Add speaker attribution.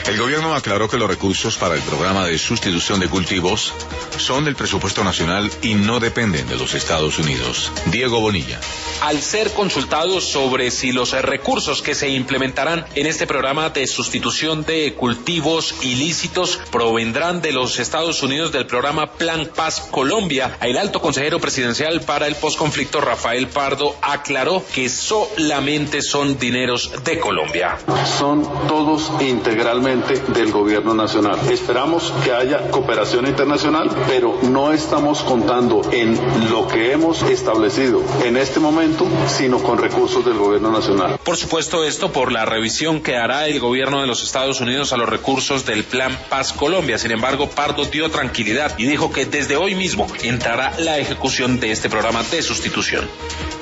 Speaker 1: El gobierno aclaró que los recursos para el programa de sustitución de cultivos son del presupuesto nacional y no dependen de los Estados Unidos. Diego Bonilla.
Speaker 2: Al ser consultados sobre si los recursos que se implementarán en este programa de sustitución de cultivos ilícitos provendrán de los Estados Unidos del programa Plan Paz Colombia, el alto consejero presidencial para el posconflicto, Rafael Pardo, aclaró que solamente son dineros de Colombia.
Speaker 3: Son todos integralmente del gobierno nacional. Esperamos que haya cooperación internacional, pero no estamos contando en lo que hemos establecido en este momento, sino con recursos del gobierno nacional.
Speaker 2: Por supuesto, esto por la revisión que hará el gobierno de los Estados Unidos a los recursos del Plan Paz Colombia. Sin embargo, Pardo dio tranquilidad y dijo que desde hoy mismo entrará la ejecución de este programa de sustitución.